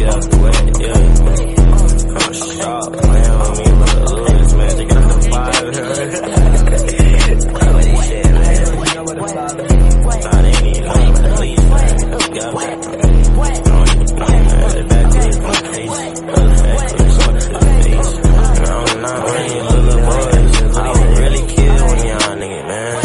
get out the way, yeah. I'm sharp, playing with me, look, Louis, man. They get out the fire, what they shit, man. Nah, they ain't even know about the leaves, man. The back is my face, I'm not running little boys, I would really kill one of y'all niggas, man.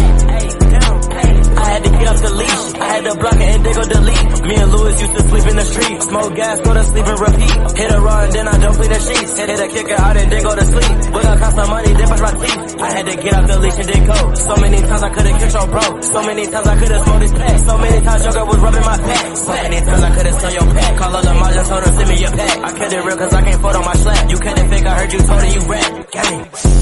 I had to get off the leash, I had to block it and they go delete. Me and Louis used to sleep in the street, smoke gas, go to sleep and repeat. Hit a run, then I don't clean the sheets. Hit a kicker out and then go to sleep. But I cost some money, then brush my teeth. I had to get off the leash and then go. So many times I could've killed your bro. So many times I could've smoked his pack. So many times your girl was rubbing my back. So many times I could've stole your pack. Call all the margins, told her send me your pack. I kept it real cause I can't fold on my slap. You couldn't fake, I heard you told her you rap. Gang.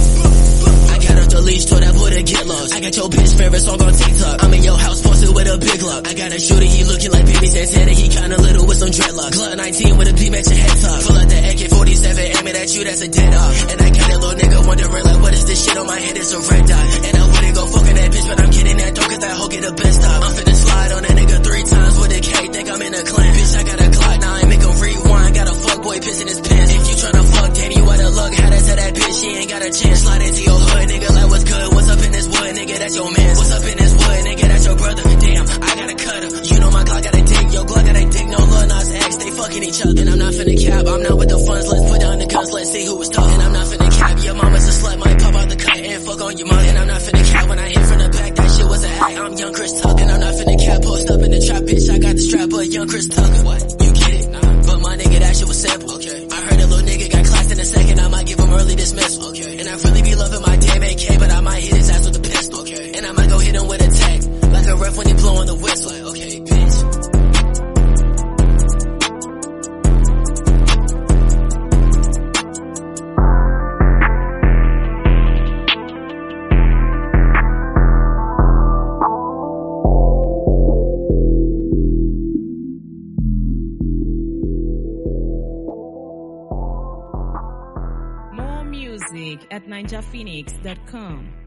Got off the leash, told that boy to get lost. I got your bitch favorite song on TikTok. I'm in your house, posted with a big lock. I got a shooter, he looking like Baby Santana. He kinda little with some dreadlocks. Glock 19 with a beam at your head top. Pull out the AK-47, aiming at you, that's a dead off. And I got a little nigga wondering like, what is this shit on my head? It's a red dot. And I wouldn't go fucking that bitch, but I'm getting that dope cause that hoe get the best top. I'm finna slide on that nigga 3 times with a K, think I'm in a clan. Bitch, I got a Glock 9, make him rewind. Got a fuck boy pissing his pants. If you tryna fuck Danny, what a luck. How to tell that bitch she ain't got a chance. Slide into your hood, nigga, like what's good? What's up in this wood, nigga, that's your man. What's up in this wood, nigga, that's your brother. Damn, I gotta cut him. You know my Glock got a dick, your Glock got a dick. No Lil Nas X, they fucking each other. And I'm not finna cap, I'm not with the funds. Let's put down the guns, let's see who was talking. I'm not finna cap, your mama's a slut, might pop out the cut and fuck on your mother. And I'm not finna cap, when I hit from the back, that shit was an act. I'm young Chris Tucker, and I'm not finna cap, post up in the trap, bitch, I got the strap, but young Chris Tucker. What? You get it? Nah. But my nigga, that shit was sample. Okay. I heard a little nigga got classed in a second, I might give him early dismissal. Okay. And I really be loving my damn AK, but I might hit his ass with a pistol. Okay. And I might go hit him with a tag, like a ref when he blowing the whistle. Like, okay, bitch. More music at ninjaphoenix.com.